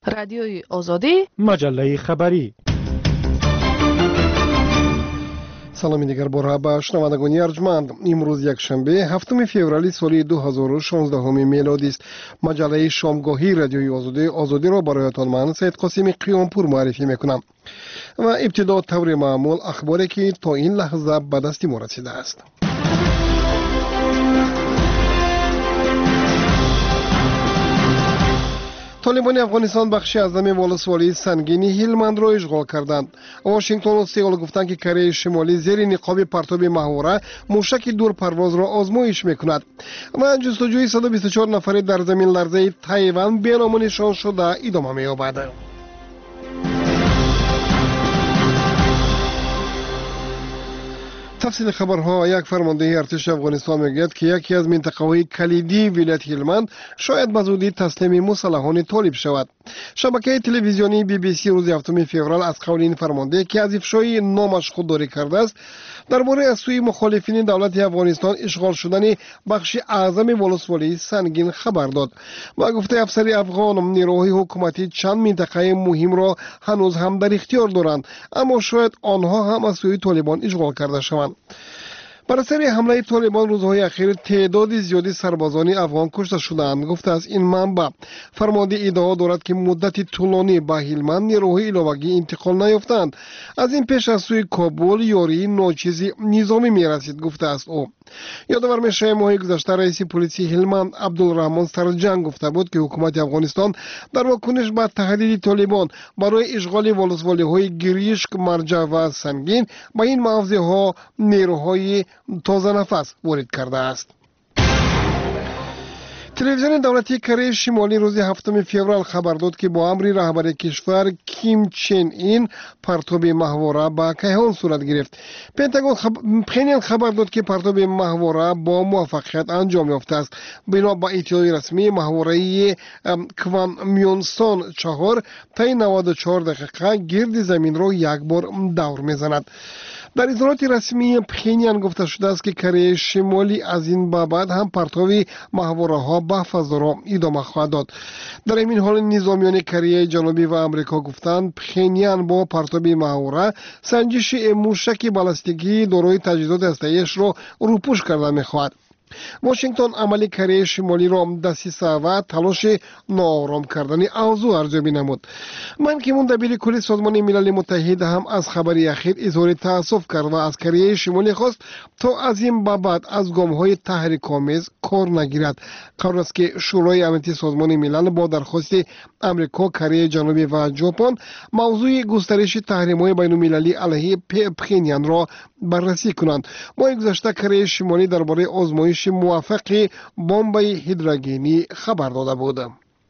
رادیوی آزادی، مجله خبری. سلامی دیگر بار با شنوندگان ارجمند. امروز یک شنبه هفتم فوریه سال 2016 میلادی است. مجله شامگاهی رادیوی آزادی را برایتان من سید قاسمی قیامپور معرفی میکنم و ابتدا طور معمول اخباری که تا این لحظه به دست ما رسیده است. طالبان افغانستان بخشی از زمین ولسوالی سنگینی هلمند را اشغال کردند. واشنگتن و سئول گفتند که کره شمالی زیر نقاب پرتاب ماهواره موشک دور پرواز را آزمایش میکند و جستجوی 124 نفره در زمین لرزه تایوان به نام نشان شده ادامه می‌یابد. تفصیل خبرها. یک فرمانده ارتش افغانستان میگوید که یکی از منطقه‌های کلیدی ولایت هلمند شاید به زودی تسلیم مسلحان طالب شود. شبکه تلویزیونی بی بی سی روز 7 فوریه از قول این فرمانده که از افشای نامش خودداری کرده است درباره از سوی مخالفین دولت افغانستان اشغال شدن بخش اعظم ولسوالی سنگین خبر داد و گفته افسر افغان نیروهای حکومتی چند منطقه مهم را هنوز هم در اختیار دارند، اما شاید آنها هم از سوی طالبان اشغال کرده شوند. بر اثر حمله طالبان روزهای اخیر تعداد زیادی سربازان افغان کشته شدند. گفته از این منبع فرمانده ادعا دارد که مدت طولانی به هلمند نیروهای علاوگی انتقال نیافتند. از این پیش از سوی کابل یاری ناچیزی نظامی میرسید گفته است او. یادآور میشه ماه گذشته رئیس پلیس هلمند عبدالرحمن سرجنگ گفته بود که حکومت افغانستان در واکنش به تهدید طالبان برای اشغال ولسوالی های گریشک، مرجع و سنگین به این موضع ها نیروهای تازه نفس وارد کرده است. تلویزیون دولتی کره شمالی روز 7 فوریه خبر داد که با امر رهبر کشور کیم چن این پرتاب ماهواره به کیهان صورت گرفت. پنتاگون خبر داد که پرتاب ماهواره با موفقیت انجام یافته است. بنا به اطلاع رسمی ماهواره کوان میونسون 4 تا 94 دقیقه گرد زمین را یک بار دور میزند. در اظهارات رسمی پخینیان گفته شده است که کره شمالی از این بعد هم پرتاب ماهواره ها به فضا را ادامه خواهد داد. در این حال نظامیان کره جنوبی و آمریکا گفتند پخینیان با پرتاب ماهواره سنجش موشک بالستیکی دارای تجهیزات هسته‌ایش را روپوش کرده می‌خواهد. واشنگتن عملی کره شمالی را دسیسه و تلاش ناآرام کردن اوضاع ارزیابی نمود. من که دبیر کل سازمان ملل متحد هم از خبری اخیر اظهار تأسف کرد و از کره شمالی خواست تا از این بعد از گام‌های تحریک‌آمیز کار نگیرد. قرار است که شورای امنیتی سازمان ملل با درخواست آمریکا، کره جنوبی و ژاپن موضوع گسترش تحریم‌های بین‌المللی علیه پخینیان را بررسی کنند. ماه گذشته کره شمالی درباره آزمایش موفق بمب هیدروژنی خبر داده بود.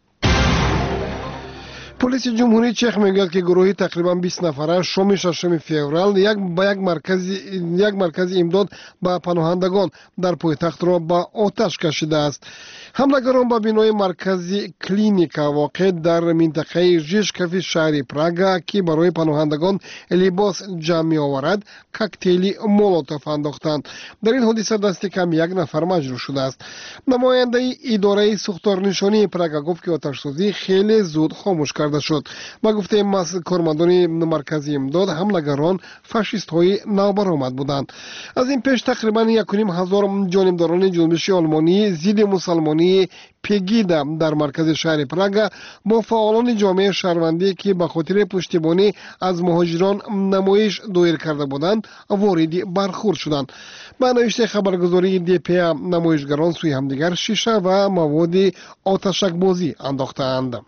پلیس جمهوری چک میگوید که گروهی تقریبا 20 نفره شام 6 فوریه یک مرکز امداد به پناهندگان در پایتخت را به آتش کشیده است. حملگران به بنای مرکز کلینیکا واقع در منطقه ژیژکوف شهر پراگ که برای پناهندگان لباس جمع می‌آورد کوکتیل مولوتوف انداختند. در این حادثه دست کم یک نفر مجروح شده است. نماینده اداره ساختارنشانی پراگ گفت که آتش‌سوزی خیلی زود خاموش کرده شد. با گفته کارمندان مرکز امداد حملگران فاشیست های نوبرآمد بودند. از این پیش تقریبا 1,500 جانبداران جنبش آلمانی ضد مسلمانی پیگیدا در مرکز شهر پراگ با فعالان جامعه شهروندی که به خاطر پشتیبانی از مهاجران نمایش دایر کرده بودند وارد برخورد شدند. با نوشته خبرگزاری دی پی نمایشگران سوی همدیگر شیشه و مواد آتشک بازی انداختند.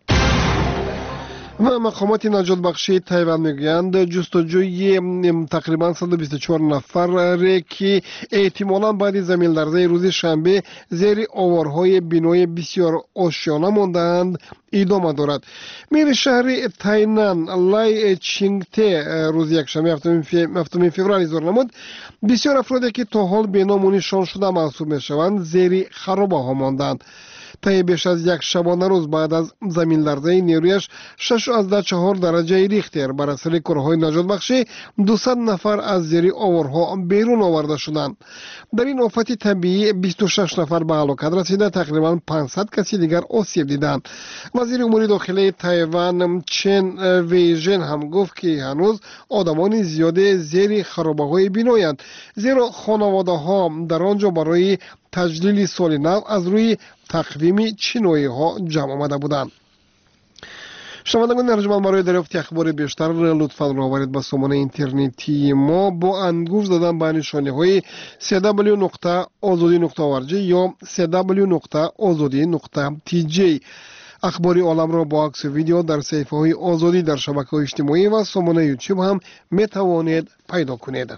و مقامات نجات بخشی تایوان میگویند جستجوی تقریبا 124 نفر که احتمالاً بعد زمین لرزه روز شنبه زیر آوارهای بنای بسیار آشیانه ماندند ادامه دارد. میر شهر تاینان لای چینگته روز یکشنبه 7 فوریه اظهار نمود بسیار افرادی که تا حال بنا نشان شده محسوب میشوند زیر خرابه ها ماندند. طی بیش از یک شبانه روز بعد از زمین لرزه نیرویش 6.4 درجه ریختر بر اثر کارهای نجات بخشی 200 نفر از زیر آورها بیرون آورده شدند. در این آفت طبیعی 26 نفر به هلاکت رسیده، تقریبا 500 کسی دیگر آسیب دیدند. وزیر امور داخلی تایوان چن ویژن هم گفت که هنوز آدمان زیاده زیر خرابه‌های بینایند، زیرا خانواده‌ها در آنجا برای تجلیل سال نو از روی تقویم چینایی ها جمع آمده بودند. شنوندگان ارجمند، برای دریافت اخبار بیشتر لطفاً راهبرید به سامانه اینترنتی ما با انگوش زدن به نشانه‌های www.azadi.org یا www.azadi.tj. اخباری عالم را با عکس و ویدیو در صفحه‌های آزادی در شبکه‌های اجتماعی و سامانه یوتیوب هم می‌توانید پیدا کنید.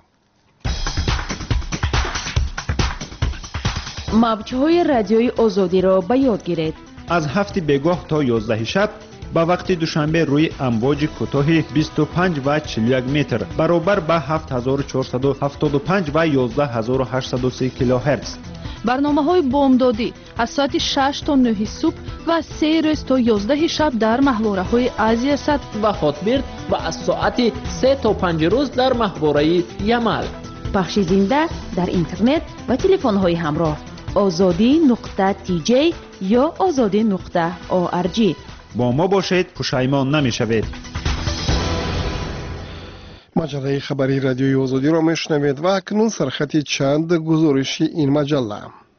موج‌های رادیوی آزادی را به یاد گیرید. از 7 بگاه تا 11 شب با وقت دوشنبه روی امواج کوتاه 25 و 41 متر برابر با 7475 و 11803 کیلوهرتز. برنامه‌های بامدادی از ساعت 6 تا 9 صبح و 3 روز تا 11 شب در محوره‌های آسیا سد و خاطبرد و از ساعت 3 تا 5 روز در محوره یمل. پخش زنده در اینترنت و تلفن‌های همراه azadi.tj یا azadi.org. با ما باشید، پشیمان نمی‌شوید. مجله خبری رادیوی آزادی را میشنوید و اکنون سرخط چند گزارش این مجله.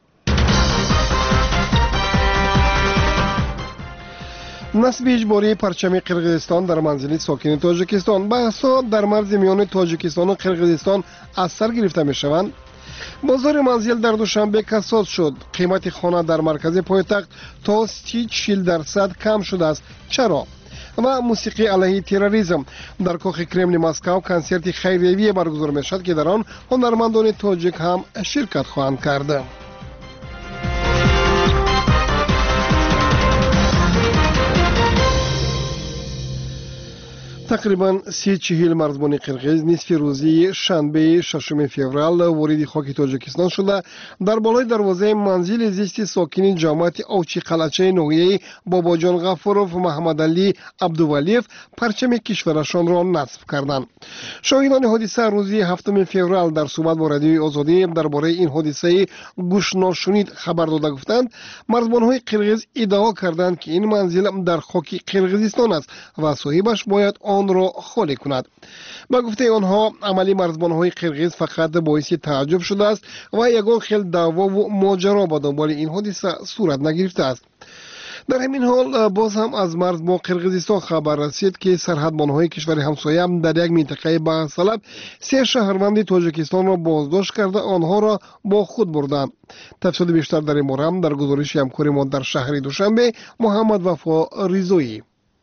نصب اجباری پرچم قرقیزستان در منزل ساکن تاجیکستان. بحث‌ها در مرز میان تاجیکستان و قرقیزستان از سر گرفته می‌شوند. بازار منزل در دوشنبه کساد شد. قیمت خانه در مرکز پایتخت تا 30% کم شده است. چرا؟ و موسیقی علیه تروریسم. در کاخ کرملین مسکو کنسرت خیریه برگزار می‌شود که در آن هنرمندان تاجیک هم شرکت خواهند کرد. تقریبا 30-40 مرزبان قرقیز نصف روزی شنبه 6 فوریه وارد خاک تاجیکستان شده در بالای دروازه منزل زیست ساکنین جماعت اوچی قلعه نوحیه باباجان غفوروف و محمد علی عبدولیف پرچم کشورشان را نصب کردند. شاهدان حادثه روزی 7 فوریه در صحبت با رادیوی آزادی درباره این حادثه گوش ناشنید خبر داده گفتند مرزبان‌های قرقیز ادعا کردند که این منزل در خاک قرقیزستان است و صاحبش باید آن را خالی کند. با گفته آنها عملی مرزبان‌های قرقیز فقط باعث تعجب شده است و یگان خیلی دعوا و ماجرا با دنبال این حادثه صورت نگرفته است. در همین حال باز هم از مرز با قرقیزستان خبر رسید که سرحدبان‌های کشور همسایه در یک منطقه بحث‌طلب 3 شهروند تاجیکستان را بازداشت کرده آنها را با خود بردند. تفصیل بیشتر در این مورد در گزارش همکار ما در شهر دوشنبه محمد وفا رضایی.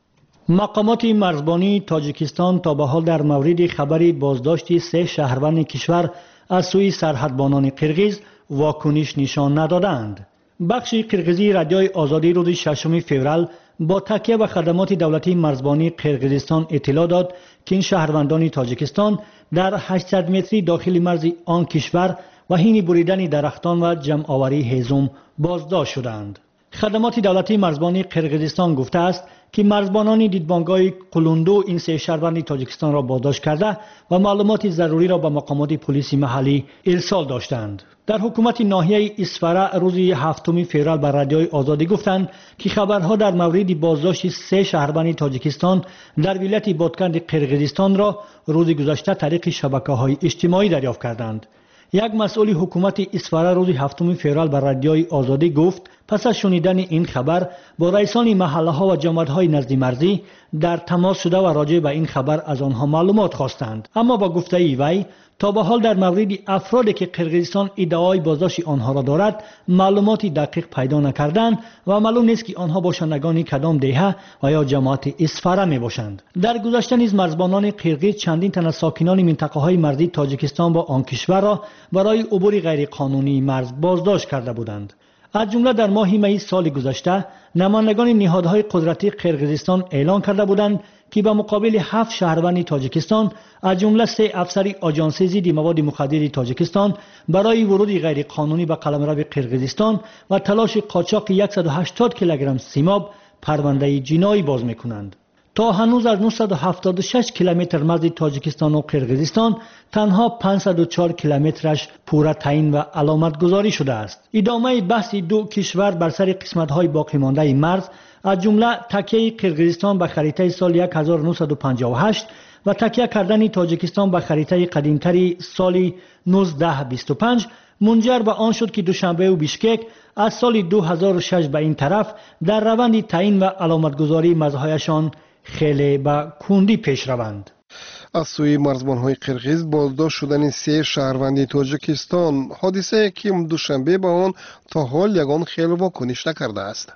مقامات مرزبانی تاجیکستان تا به حال در مورد خبر بازداشت 3 شهروند کشور از سوی سرحدبانان قرقیز واکنش نشان ندادند. بخش قرقیزی رادیوی آزادی روز 6 فوریه با تکیه به خدمات دولتی مرزبانی قرقیزستان اطلاع داد که این شهروندان تاجیکستان در 800 متری داخل مرز آن کشور و حین بریدن درختان و جمع آوری هیزم بازداشت شدند. خدمات دولتی مرزبانی قرقیزستان گفته است که مرزبانان دیدبانگاه قلوندو این 3 شهروند تاجیکستان را بازداشت کرده و معلومات ضروری را به مقامات پلیس محلی ارسال داشتند. در حکومت ناحیه اسفره روز 7 فوریه بر رادیوی آزادی گفتند که خبرها در مورد بازداشت 3 شهروند تاجیکستان در ولایت بادکند قرقیزستان را روز گذشته طریق شبکه‌های اجتماعی دریافت کردند. یک مسئول حکومت اسفره روز 7 فوریه بر رادیوی آزادی گفت پس از شنیدن این خبر با رئیسان محله ها و جماعت های نزد مرزی در تماس شده و راجع به این خبر از آنها معلومات خواستند. اما با گفته وی تا به حال در مورد افرادی که قرقیزستان ادعای بازداشت آنها را دارد معلوماتی دقیق پیدا نکردند و معلوم نیست که آنها باشندگان کدام دهه و یا جماعت اسفره می باشند. در گذشته نیز مرزبانان قرقیز چندین تن از ساکنان منطقه های مرزی تاجیکستان با آن کشور را برای عبور غیر قانونی مرز بازداشت کرده بودند. از جمله در ماه می سال گذشته نمایندگان نهادهای قدرتی قرقیزستان اعلان کرده بودند که به مقابل 7 شهروند تاجیکستان از جمله 3 افسر آژانس ضد مواد مخدر تاجیکستان برای ورود غیر قانونی به قلمرو قرقیزستان و تلاش قاچاق 180 کیلوگرم سیماب پرونده جنایی باز می‌کنند. تا هنوز از 976 کیلومتر مرز تاجیکستان و قرقیزستان تنها 504 کیلومترش پورا تعیین و علامت گذاری شده است. ادامه بحث دو کشور بر سر قسمت‌های باقی مانده مرز از جمله تکیه قرقیزستان به خریطه سال 1958 و تکیه کردن تاجیکستان به خریطه قدیمتری سال 1925 منجر به آن شد که دوشنبه و بیشکک از سال 2006 به این طرف در روند تعیین و علامتگذاری مرزهایشان خیلی به کندی پیش روند. از سوی مرزبان‌های قرقیز بازداشت شدن 3 شهروند تاجیکستان، حادثه که دوشنبه به آن تا حال یگان خیلی واکنش نکرده است.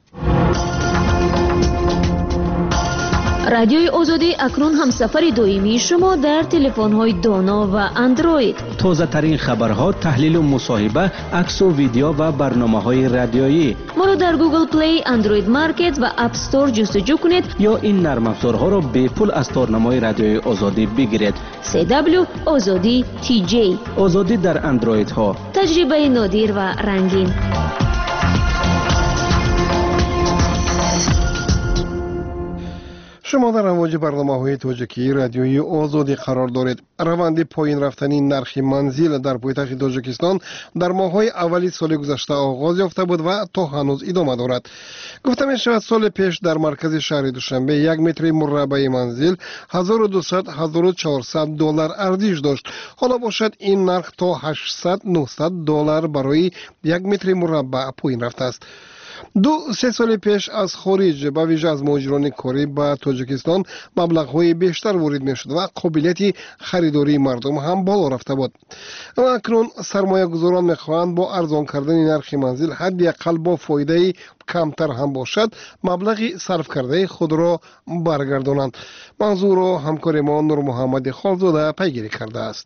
رادیوی آزادی اکنون همسفر دائمی شما در تلفن‌های دانا و اندروید. تازه ترین خبرها، تحلیل و مصاحبه، عکس و ویدیو و برنامه‌های رادیویی. ما را در گوگل پلی، اندروید مارکت و اپ استور جستجو کنید یا این نرم افزارها را به پول از تارنمای رادیوی آزادی بگیرید. CW آزادی TJ. آزادی در اندروید ها. تجربه نادر و رنگین. شما در امواج برنامه‌های تاجیکی رادیویی آزادی قرار دارید. روند پایین رفتن نرخ منزل در پایتخت تاجیکستان در ماه‌های اولی سال گذشته آغاز یافته بود و تا هنوز ادامه دارد. گفته می‌شود سال پیش در مرکز شهر دوشنبه 1 متر مربع منزل 1200-1400 دلار ارزش داشت. حالا باشد این نرخ تا 800-900 دلار برای 1 متر مربع پایین رفته است. 2-3 سال پیش از خارج به ویژه از مهاجران کاری به تاجیکستان مبلغ‌های بیشتر وارد می‌شد و قابلیت خریداری مردم هم بالا رفته بود. و اکنون سرمایه‌گذاران می‌خواهند با ارزان کردن نرخ منزل حداقل با فایده کمتر هم باشد مبلغ صرف کرده خود را برگردانند. منظور را همکار ما نور محمد خالزاده پیگیری کرده است.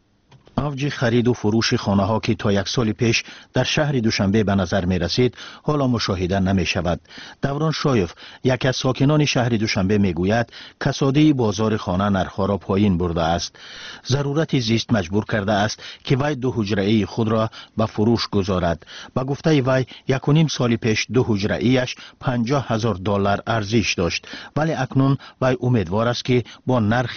اوج خرید و فروش خانه ها که تا 1 سال پیش در شهر دوشنبه به نظر می رسید حالا مشاهده نمی شود. دوران شایف، یکی از ساکنان شهر دوشنبه می گوید کسادی بازار خانه نرخ‌ها را پایین برده است. ضرورت زیست مجبور کرده است که وی 2 حجره‌ای خود را به فروش گذارد. به گفته وی 1.5 سال پیش 2 حجره‌ایش 50,000 دلار ارزش داشت، ولی اکنون وی امیدوار است که با نرخ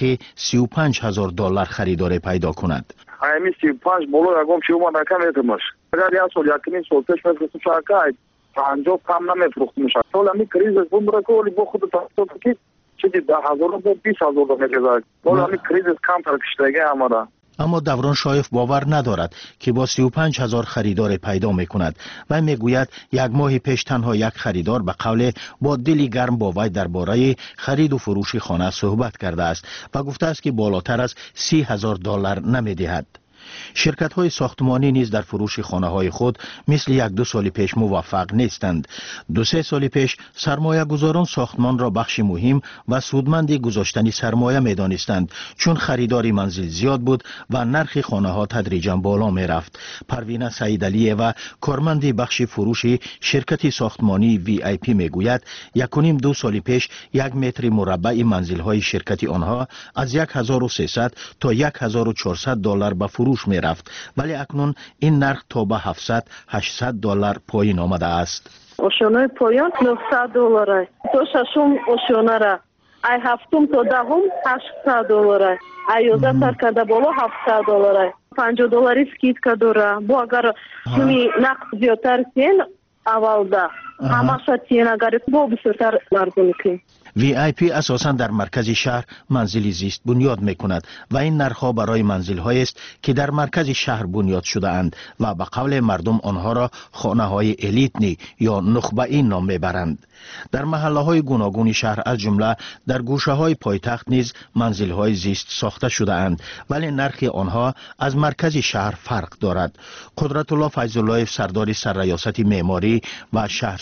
35,000 دلار خریدار پیدا کند. Айми 35 боло ягон чиума накаметмаш. Агар я сол якнин сол пеш мефрухтум шакай 50 кам намефрухтум шак. Сол ами кризис бумра коли бо худ тасод ки чиди 10,000 бо 20,000 мефрухтум. Сол ами кризис кам таркиштаги амара. اما دوران شایف باور ندارد که با 35,000 خریدار پیدا می کند و می گوید 1 ماه پیش تنها 1 خریدار به قول با دلی گرم با وی درباره خرید و فروش خانه صحبت کرده است و گفته است که بالاتر از 30,000 دلار نمی دهد. شرکت های ساختمانی نیز در فروش خانه های خود مثل 1-2 سال پیش موفق نیستند. 2-3 سال پیش سرمایه گذاران ساختمان را بخش مهم و سودمند گذاشتن سرمایه می دانستند، چون خریدار منزل زیاد بود و نرخ خانه ها تدریجا بالا می رفت. پروین سعیدعلی و کارمند بخش فروش شرکت ساختمانی VIP می گوید 1.5-2 سال پیش 1 متر مربع منزل های شرکت آنها از 1,300 تا 1,400 دلار به فروش می رفت، ولی اکنون این نرخ تا به 700-800 دلار پایین آمده است. ошёнаи поён 900 доллар аст. То шашум ошёнара. Ай ҳафтум то даҳум 800 доллар аст. Ай 11 сар карда боло 700 доллар аст. 50 доллари скидка дора. Бо агар суми нақд зиёдтар сен аввалда ҳамаша тиен агар бо бисёртар мардум ки VIP اساساً در مرکز شهر منزلی زیست بنیاد می کند و این نرخ‌ها برای منزل‌هایی است که در مرکز شهر بنیاد شده اند و به قول مردم آنها را خانه‌های الیتنی یا نخبه‌ای نام می‌برند. در محله‌های گوناگون شهر از جمله در گوشه‌های پایتخت نیز منزل‌های زیست ساخته شده اند، ولی نرخ آنها از مرکز شهر فرق دارد. قدرت الله فیض‌الله سردار سرریاست معماری و شهر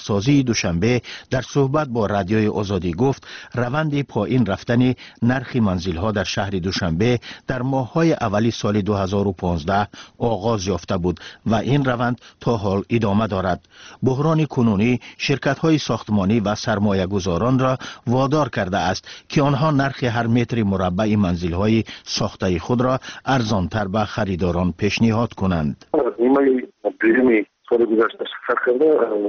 شهرسازی دوشنبه در صحبت با رادیوی آزادی گفت روند پایین رفتن نرخ منزل‌ها در شهر دوشنبه در ماه‌های اولی سال 2015 آغاز یافته بود و این روند تا حال ادامه دارد. بحران کنونی شرکت‌های ساختمانی و سرمایه‌گذاران را وادار کرده است که آنها نرخ هر متر مربع منزل‌های ساخته خود را ارزان‌تر به خریداران پیشنهاد کنند. سال گذشته شخص کرده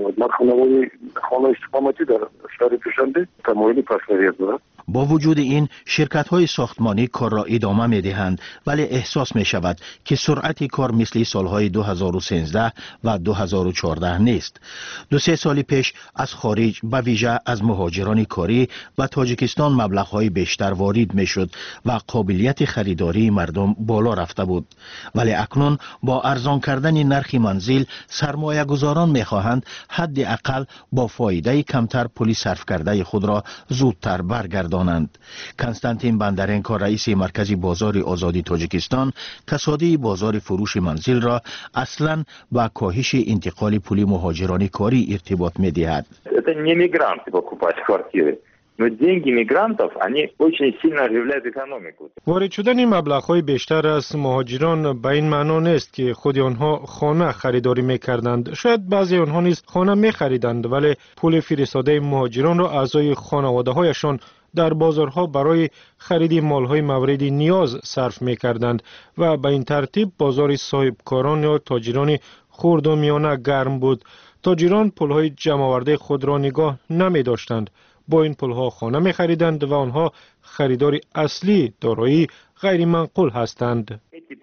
خانه استقامتی در شهر دوشنبه تمایل پسندیت دارد. با وجود این شرکت‌های ساختمانی کار را ادامه می‌دهند ولی احساس می‌شود که سرعت کار مثل سال‌های 2013 و 2014 نیست. 2-3 سال پیش از خارج به ویژه از مهاجران کاری و تاجیکستان مبلغ‌های بیشتر وارد می‌شد و قابلیت خریداری مردم بالا رفته بود. ولی اکنون با ارزان کردن نرخ منزل سرمایه‌گذاران می‌خواهند حداقل با فایده کمتر پول صرف کرده خود را زودتر برگردانند. کنستانتین بندرنکو رئیس مرکز بازار آزادی تاجیکستان تصادی بازار فروش منزل را اصلاً با کاهش انتقال پول مهاجران کاری ارتباط می‌دهد. Это не мигранты покупать квартиры. Но деньги мигрантов, они очень сильно оживляют экономику. وارد شدن مبلغ‌های بیشتر از مهاجران به این معنا نیست که خود آنها خانه خریداری می‌کردند. شاید بعضی آنها نیز خانه می‌خریدند ولی پول فرستاده مهاجران را اعضای خانواده‌هایشان در بازارها برای خرید مال‌های مورد نیاز صرف می‌کردند و به این ترتیب بازار صاحبکاران یا تاجران خرد و میانه گرم بود. تاجران پول‌های جمع‌آورده خود را نگاه نمی‌داشتند. با این پول‌ها خانه می‌خریدند و آنها خریدار اصلی دارایی غیر منقول هستند.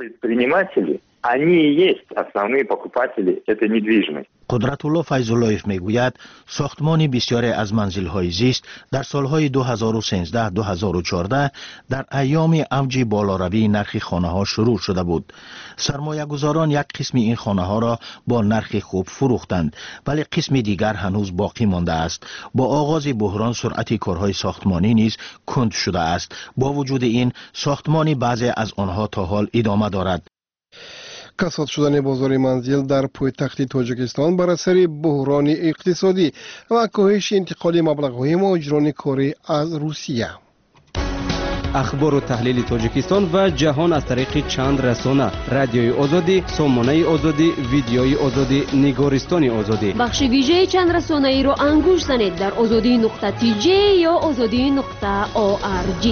Они и есть основные покупатели этой недвижимости. قدرت‌الله فیض‌اللهیف میگوید ساختمان بسیاری از منزل‌های زیست در سال‌های 2013-2014 در ایام اوج بالاروی نرخ خانه‌ها شروع شده بود. سرمایه‌گذاران یک قسم این خانه‌ها را با نرخ خوب فروختند ولی قسم دیگر هنوز باقی مانده است. با آغاز بحران سرعت کارهای ساختمانی نیز کند شده است. با وجود این ساختمان بعضی از آنها تا حال ادامه دارد. کساد شدن بازار منزل در پایتخت تاجیکستان بر اثر بحران اقتصادی و کاهش انتقال مبلغ‌های مهاجران کاری از روسیه. اخبار و تحلیل تاجیکستان و جهان از طریق چند رسانه: رادیوی آزادی، سامانه آزادی، ویدیوی آزادی، نگارستان آزادی. بخش ویژه چند رسانه ای را انگوش زنید در azadi.tj یا azadi.org.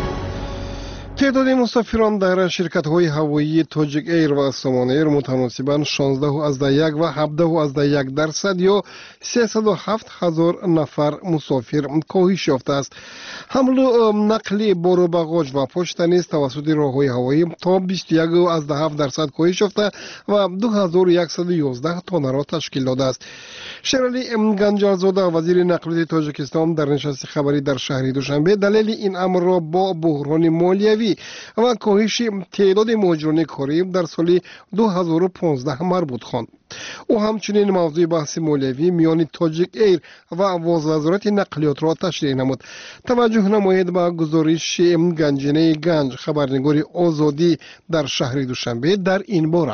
تعداد مسافران در شرکت‌های هوایی تاجیک ایر و سامان ایر متناسباً 16.1 و 17.1% یا 307,000 نفر مسافر کاهش یافته است. حمل و نقل بار و باگاژ و پشت نیز توسط راه‌های هوایی تا 21.7% کاهش یافته و 2111 تن را تشکیل داده است. شرالی گنجالزاده وزیر نقلیات تاجیکستان در نشست خبری در شهر دوشنبه دلیل این امر را با بحران مالیوی و کاهش تعداد مهاجران کاری در سال 2015 مربوط خواند. او همچنین موضوع بحث مالیوی میان تاجیک ایر و وزارت نقلیات را تشریح نمود. توجه نمایید به گزارش گنجینه گنج خبرنگار آزادی در شهر دوشنبه در این باره.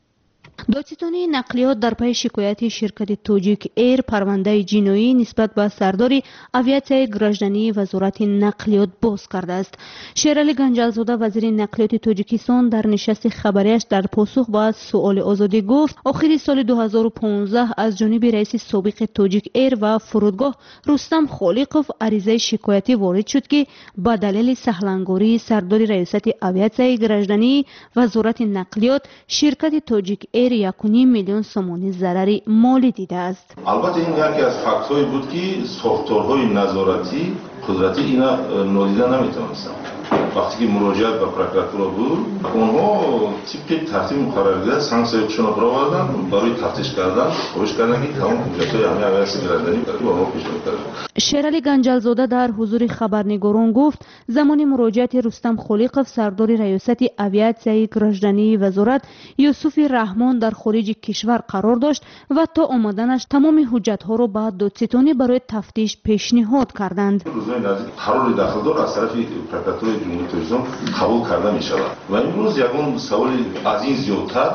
دادستانی نقلیات در پی شکایت شرکت تاجیک ایر پرونده جنایی نسبت به سردار اویاسیای گراژدانی وزارت نقلیات باز کرده است. شیرالی گنجالزاده وزیر نقلیات تاجیکستان در نشست خبریش در پاسخ به سؤال آزادی گفت آخر سال 2015 از جانب رئیس سابق تاجیک ایر و فرودگاه رستم خالقوف عریضه شکایتی وارد شد که به دلیل سهلنگاری سردار ریاست اویاسیای گراژدانی وزارت نقلیات شرکت تاجیک ایر 1.5 میلیون سومانی ضرری مالی دیده است. البته این یکی از فاکتورهایی بود که ساختارهای نظارتی قدرتی اینا نادیده نمیتونستند. وقتی که مراجعت به پروکراتورا بود اونها تیپ ترتیب مقرر کرده سانکسیون را برآوردن برای تفتیش کردن خواهش کردن که تمام حجت‌های همه اویاسیای گراژدانی به اونها پیش بره. شیرالی گنجالزاده در حضور خبرنگاران گفت زمان مراجعت رستم خالقوف سردار ریاست اویاسیای گراژدانی وزارت یوسف رحمان در خارج کشور قرار داشت و تا آمدنش تمام حجت‌ها را به دادستانی برای تفتیش پیشنهاد کردند. روزهای نزدیک قرار داخلدار از طرف پروکراتور جمهوری تاجیکستان قبول کرده می شود و امروز یگان سوال از این زیادتر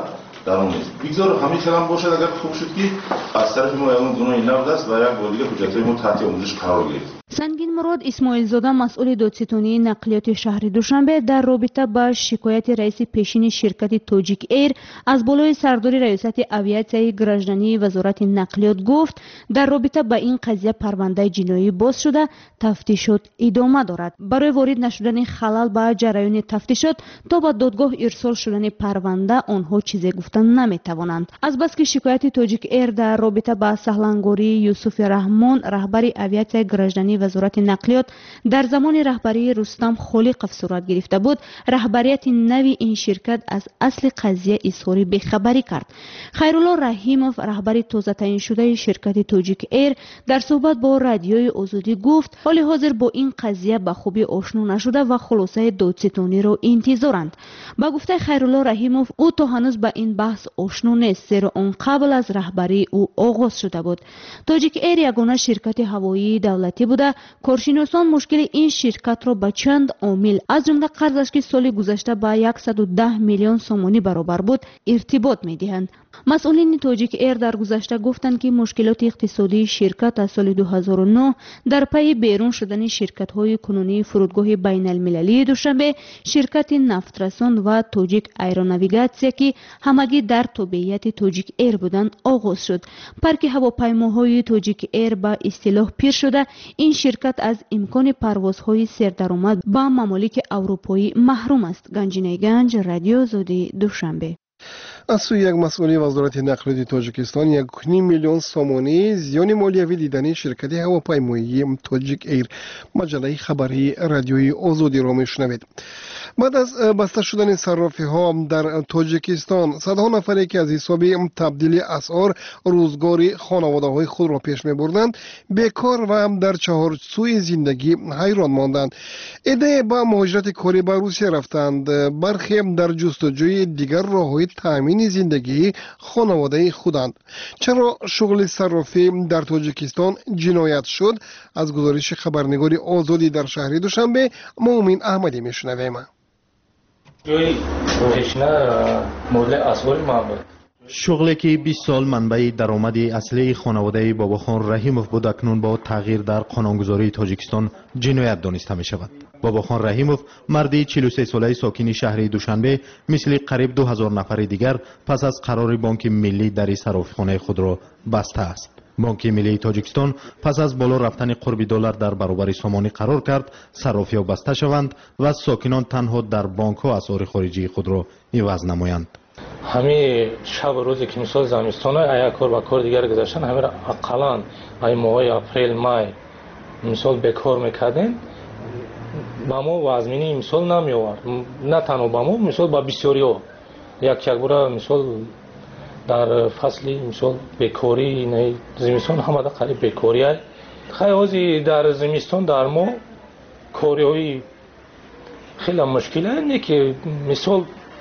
дар он нест. бигзор ҳамин хел ҳам бошад, агар хуб шуд ки аз тарафи мо ягон гуноҳи нав аст ва як бор дигар ҳуҷҷатҳои мо таҳти омӯзиш қарор гирифт. сангин мурод исмоилзода масъули додситонии нақлиёти шаҳри душанбе дар робита ба шикояти раиси пешини ширкати тоҷик эйр аз болои сардори раёсати авиатсияи граждании вазорати нақлиёт гуфт дар робита ба ин қазия парвандаи ҷиноӣ боз шуда тафтишот идома дорад. барои ворид нашудани халал ба ҷараёни тафтишот то ба додгоҳ ирсол шудани парванда онҳо чизе гуфта наметавонанд. азбаски шикояти тоҷик эйр дар робита ба саҳлангории юсуфи раҳмон раҳбари авиатсияи граждании вазорати нақлиёт дар замони раҳбарии рустам холиқов сурат гирифта буд, раҳбарияти нави ин ширкат аз асли қазия изҳори бехабарӣ кард. хайрулло раҳимов раҳбари тозатаиншудаи ширкати тоҷик эйр дар суҳбат бо радиои озодӣ гуфт ҳоли ҳозир бо ин қазия ба хубӣ ошно нашуда ва хулосаи додситониро интизоранд. ба гуфтаи хайрулло раҳимов ӯ то ҳанӯз ба ин баҳс ошно нест, зеро он қабл аз раҳбарии ӯ оғоз шуда буд. тоҷик эйр ягона ширкати ҳавоии давлатӣ буда коршиносон мушкили ин ширкатро ба чанд омил аз ҷумла қарзаш ки соли гузашта ба 110 миллион сомонӣ баробар буд иртибот медиҳанд. масъулини тоҷик эйр дар гузашта гуфтанд ки мушкилоти иқтисодии ширкат аз соли 2009 дар пайи берун шудани ширкатҳои кунунии фурудгоҳи байналмилалии душанбе, ширкати нафтрасон ва тоҷик аэронавигатсия ки ҳамагӣ дар тобеияти тоҷик эйр буданд оғоз шуд. парки ҳавопаймоҳои тоҷик эйр ба истилоҳ пир шуда ин ширкат аз имкони парвозҳои сердаромад ба мамолики аврупоӣ маҳрум аст. ганҷинаи ганҷ, радиои озодӣ, душанбе. аз сӯи як масъули вазорати нақлиёти тоҷикистон 1.5 миллион сомонӣ зиёни молиявӣ дидани ширкати ҳавопаймоии тоҷик эйр. маҷаллаи хабарии радиои озодиро мешунавед. баъд аз баста шудани саррофиҳо дар тоҷикистон, садҳо нафаре ки аз ҳисоби табдили асъор рӯзгори хонаводаҳои худро пеш мебурданд, бекор ва дар чаҳорсӯи зиндагӣ ҳайрон монданд. идея ба муҳоҷирати корӣ ба русия рафтанд. бархе дар ҷустуҷӯи дигар роҳҳои таъмини зиндагии хонаводаи худанд. чаро шуғли саррофӣ дар тоҷикистон ҷиноят шуд? аз гузориши хабарнигори озодӣ дар шаҳри душанбе муъмин аҳмадӣ мешунавем. шуғле ки 20 сол манбаи даромади аслии хонаводаи бобохон раҳимов буд, акнун бо тағйир дар қонунгузории тоҷикистон ҷиноят дониста мешавад. бобохон раҳимов марди 43 солаи сокини шаҳри душанбе мисли қариб 2000 нафари дигар пас аз қарори бонки миллӣ дари сарофихонаи худро баста аст. бонки миллии тоҷикистон пас аз боло рафтани қурби доллар дар баробари сомонӣ қарор кард сарофиҳо баста шаванд ва сокинон танҳо дар бонкҳо асъори хориҷии худро иваз намоянд. ҳамин шабу рӯзе ки мисол замистона ая кор ба кор дигар гузаштан ҳамира ақаллан ай моҳои апрел май мисол бекор мекардем ба мо вазмини мисол намеовард. на танҳо ба мо мисол ба бисёриҳо як бора мисол дар фасли мисол бекорӣ зимистон ҳамада қариб бекория хай ҳозир дар зимистон дар мо кориҳои хеле мушкила не ки мисол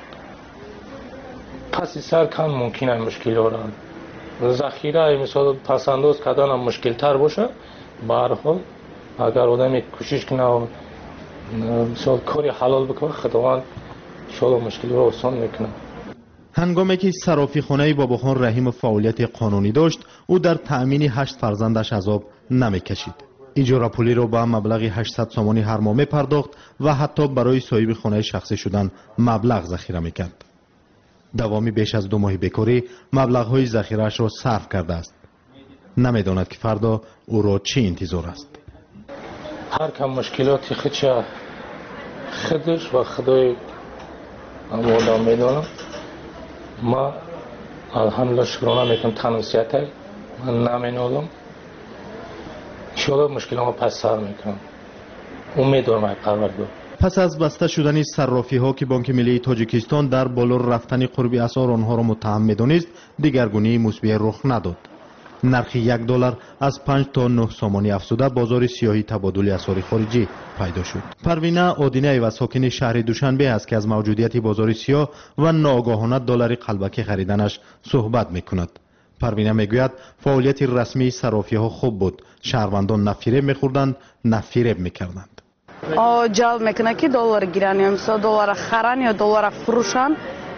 паси сар кам мумкин аст мушкилора захира мисол пасандоз карданам мушкилтар боша. ба ҳар ҳол агар одаме кӯшиш кунад мисол кори ҳалол бикунад худованд иншоалло мушкилиро осон мекунад. ҳангоме ки сарофихонаи бобохон раҳимов фаъолияти қонунӣ дошт, ӯ дар таъмини 8 фарзандаш азоб намекашид. иҷорапулиро ба маблағи 800 сомонӣ ҳар моҳ мепардохт ва ҳатто барои соҳиби хонаи шахсӣ шудан маблағ захира мекард. давоми беш аз 2 моҳи бекорӣ маблағҳои захираашро сарф кардааст. намедонад ки фардо ӯро чӣ интизор аст. ҳар кам мушкилоти худша худаш ва худои одам медонад. ма алҳамдулилла шукрона мекунам таносиятай ман наменолам. иншоалло мушкилома пас сар мекунам. умед дорам ай парвардигор. пас аз баста шудани саррофиҳо ки бонки миллии тоҷикистон дар боло рафтани қурби асъор онҳоро муттаҳам медонист, дигаргунии мусбиҳ рух надод. нархи $1 аз 5 то 9 сомонӣ афзуда бозори сиёҳи табодули асъори хориҷӣ пайдо шуд. парвина одинаева сокини шаҳри душанбе аст ки аз мавҷудияти бозори сиёҳ ва ноогоҳона доллари қалбакӣ хариданаш суҳбат мекунад. парвина мегӯяд фаъолияти расмии сарофиҳо хуб буд. шаҳрвандон на фиреб мехӯрданд, на фиреб мекарданд. ҷалб мекунад ки доллар гиран ё мисол доллара харан ё доллара фурӯшан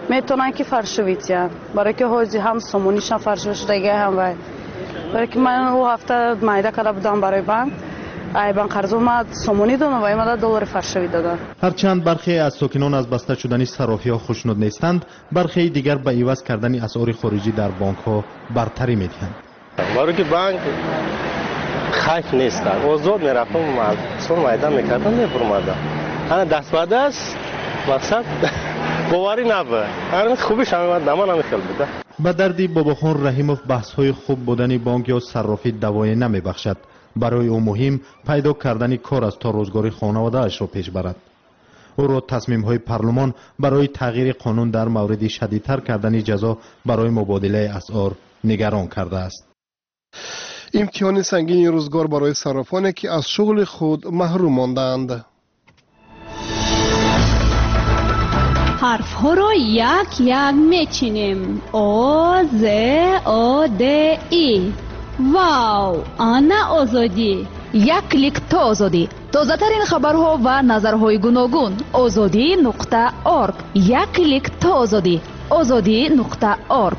میتونن که فرشویتیان برای که حاجی هم سومونیشان فرشوش دیگه هم وای برای که من او هفته مایده کرده بودم برای بانک بانک قرض اومد سومونی دادن و ایمده دلار فرشوی دادن. هرچند برخی از ساکنان از بسته شدن صرافی ها خوشنود نیستند، برخی دیگر به عوض کردن اسعار خارجی در بانک ها برتری میدهند. برای که بانک خیف نیست، آزاد میرفتم سون مایده میکردم میفرمادم. انا دست به دست مقصد باوری نبود. هر خوبش هم دمان هم خیلی بوده. به دردی باباخان رحیموف بحث های خوب بودن بانک یا صرافی دوای نمیبخشد. برای او مهم پیدا کردن کار است تا روزگاری خانواده اش را پیش برد. او را تصمیم های پارلمان برای تغییر قانون در مورد شدیدتر کردن جزا برای مبادله اسعار نگران کرده است. امتحان سنگین روزگار برای صرافانی که از شغل خود محروم ماندند. حرف ها را یک یک میچینیم. او ز او د ای. واو، آنا آزادی. یک کلیک تا آزادی. تازه ترین خبرها و نظرهای گوناگون. azadi.org. یک کلیک تا آزادی. azadi.org.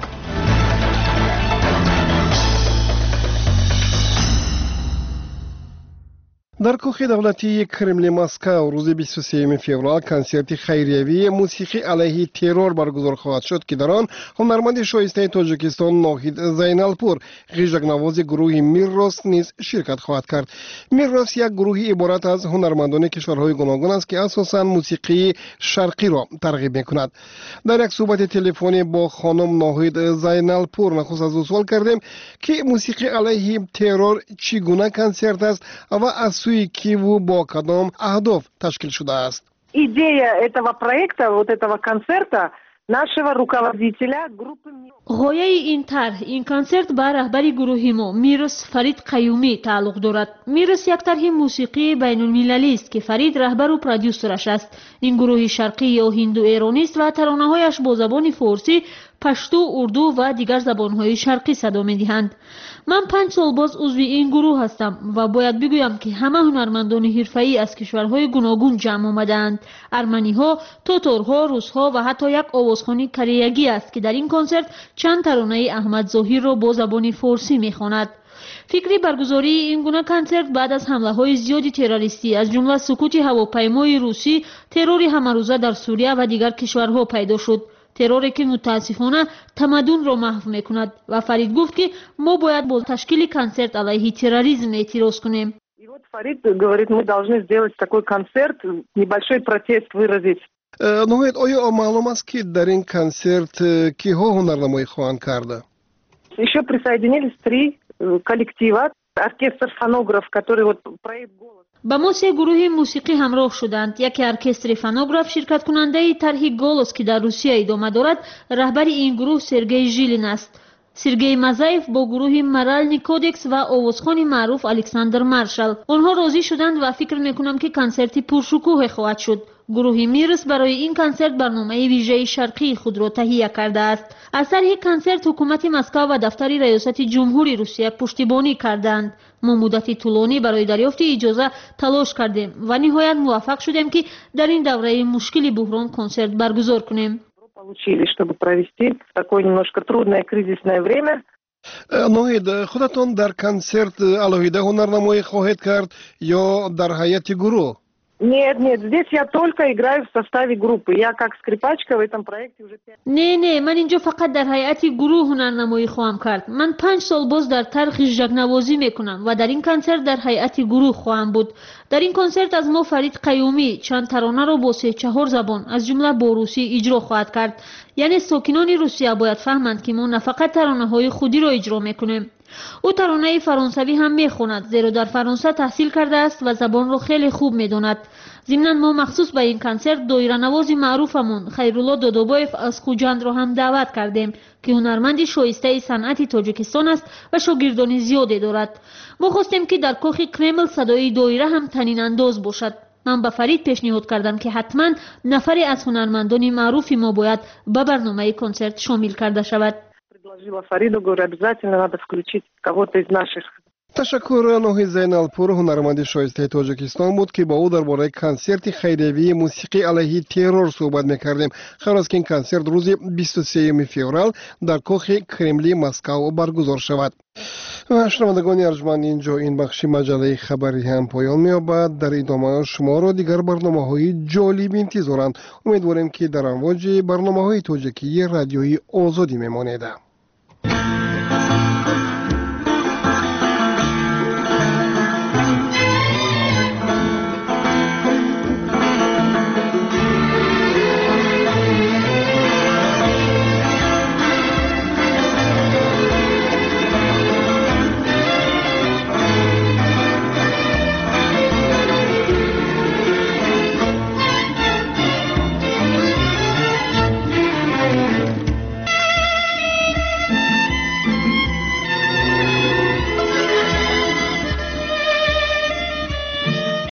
در کاخ دولتی کرملین مسکو روز 23 فوریه کنسرت خیریوی موسیقی علیه ترور برگزار خواهد شد که در آن هنرمند شایسته تاجیکستان ناهید زینالپور غیژک نواز گروه میرروس نیز شرکت خواهد کرد. میرروس یک گروه عبارت از هنرمندان کشورهای گوناگون است که اساساً موسیقی شرقی را ترغیب می‌کند. در یک صحبت تلفنی با خانم ناهید زینالپور نخست از او سوال کردیم که موسیقی علیه ترور چگونه کنسرت است و از کی و با کدام اهداف تشکیل شده است. Идея этого проекта, вот этого концерта нашего руководителя группы. غایه این طرح این کنسرت به رهبری گروه ما میروس فرید قیومی تعلق دارد. میروس یک طرح موسیقی بین المللی است که فرید رهبر و پرودیوسرش است. این گروه شرقی یا هندو ایرانی است و ترانه‌هایش با زبان فارسی، پشتو، اردو و دیگر زبان‌های شرقی صدا می‌دهند. من 5 سال باز عضو این گروه هستم و باید بگویم که همه هنرمندان حرفه‌ای از کشورهای گوناگون جمع آمدند. ارمنی‌ها، تاتارها، روس‌ها و حتی یک آوازخوانی کره‌ای است که در این کنسرت چند ترانه احمد ظاهر را با زبان فارسی می‌خواند. فکری برگزاری این گونه کنسرت بعد از حمله‌های زیادی تروریستی از جمله سقوط هواپیمای روسی، ترور همه‌روزه در سوریه و دیگر کشورها پیدا شد. تروری که متاسفانه تمدن را محو می‌کند و فرید گفت که ما باید با تشکیل کنسرت علیه تروریسم اعتراض کنیم. И вот Фарид говорит, мы должны сделать такой концерт, небольшой протест выразить. نوید آیا معلوم است که در این کنسرت کیها هنرنمایی خواهند کرده؟ Еще присоединились 3 коллектива, оркестр фонограф, который вот проект голос. با ما 3 گروه موسیقی همراه شدند. یکی ارکستر فونوگراف شرکت کننده طرح گولوس که در روسیه ادامه دارد، رهبر این گروه سرگئی ژیلین است. سرگئی مزایف با گروه مرالنی کودکس و آوازخوان معروف الکساندر مارشال. آنها راضی شدند و فکر میکنم که کنسرتی پرشکوه خواهد شد. گروه میرس برای این کنسرت برنامه ویژه شرقی خود را تهیه کرده است. از طرح کنسرت حکومت مسکو و دفتر ریاست جمهوری روسیه پشتیبانی کردند. ما مدتی طولانی برای دریافت اجازه تلاش کردیم و نهایت موفق شدیم که در این دوره مشکلی بحران کنسرت برگزار کنیم. Получили, чтобы провести такое немножко трудное кризисное время. نوید خودتون در کنسرت علاوه هنرنمایی خواهید کرد یا در هیئت گروه؟ Нет, здесь я только играю в составе группы. Я как скрипачка в этом проекте уже 5. نه من اینجا فقط در هیئت گروه هنرنمایی خواهم کرد. من 5 سال باز در طرح غیژک نوازی میکنم و در این کنسرت در هیئت گروه خواهم بود. در این کنسرت از ما فرید قیومی چند ترانه را با 3-4 زبان از جمله با روسی اجرا خواهد کرد. یعنی ساکنان روسیه باید فهمند که ما نه فقط ترانه‌های خودی را اجرا میکنیم. او ترانه فرانسوی هم میخواند زیرا در فرانسه تحصیل کرده است و زبان را خیلی خوب میداند. ضمناً ما مخصوص به این کنسرت دایره نواز معروفمون خیرالله دادابایف از خوجند را هم دعوت کردیم که هنرمندی شایسته صنعت تاجیکستان است و شاگردان زیادی دارد. ما خواستیم که در کاخ کرمل صدای دایره هم طنین انداز باشد. من به فرید پیشنهاد کردم که حتما نفری از هنرمندان معروف ما باید به برنامه کنسرت شامل کرده شود. Предложила Фариду, говорю, обязательно надо включить кого-то из наших تشکر. نوحی زینالپور هنرمند شایسته تاجیکستان بود که با او درباره کنسرت خیریوی موسیقی علیه ترور صحبت می‌کردیم. خبر است که این کنسرت روز 23 فوریه در کاخ کرملی مسکو برگزار شود. و شنوندگان ارجمند، اینجا این بخش مجله خبری هم پایان می‌یابد. در ادامه شما را دیگر برنامه‌های جالب انتظارند. امیدواریم که در امواج برنامه‌های تاجیکی رادیویی آزادی می‌مانید.